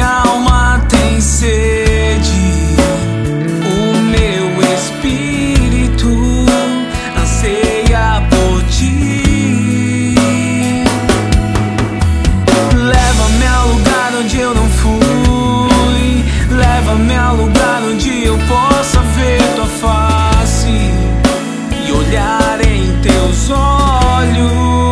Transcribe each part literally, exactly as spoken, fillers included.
Minha alma tem sede, o meu espírito anseia por ti. Leva-me a lugar onde eu não fui, leva-me a lugar onde eu possa ver tua face e olhar em teus olhos.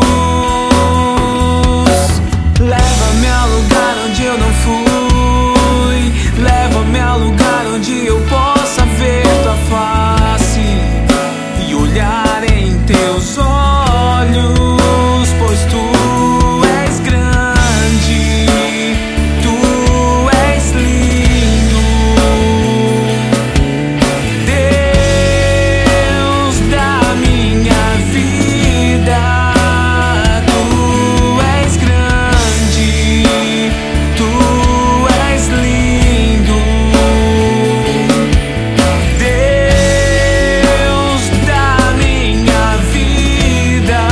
Leva-me a lugar onde eu não fui, leva-me a lugar onde eu possa ver tua face e olhar em teus olhos, pois tu és grande, tu és lindo, Deus da minha vida. Tu és grande, tu és lindo, Deus da minha vida.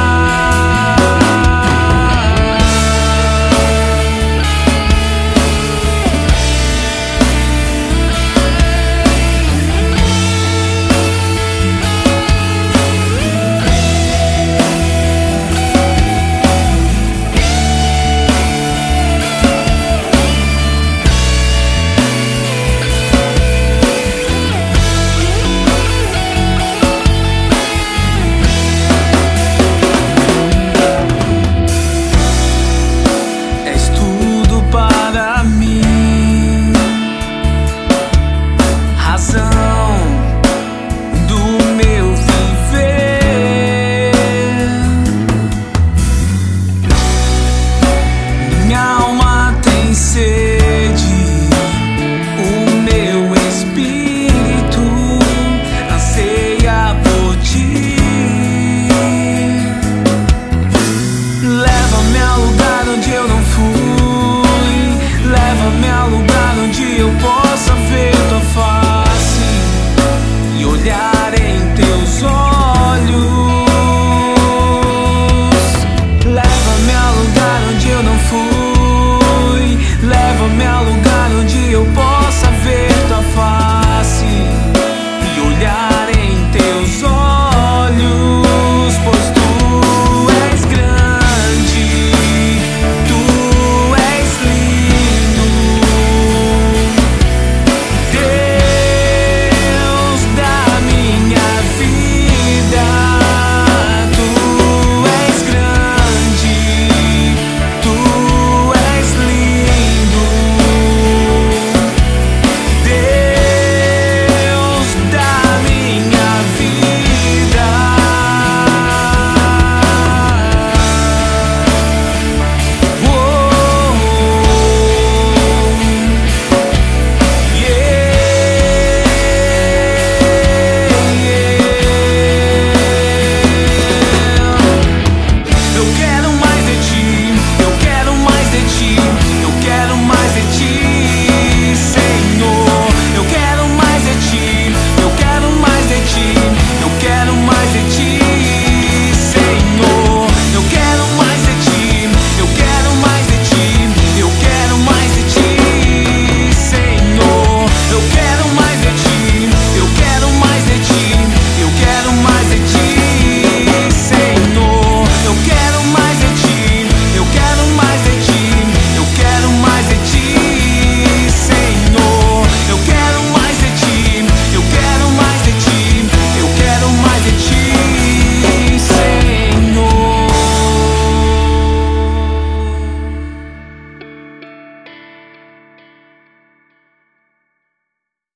És tudo para mim, razão do meu viver. Minha alma tem sede, o meu espírito anseia por ti. Leva-me a lugar onde eu não fui, leva-me a lugar onde eu possa ver tua face e olhar em teus olhos. Leva-me a lugar onde eu não fui,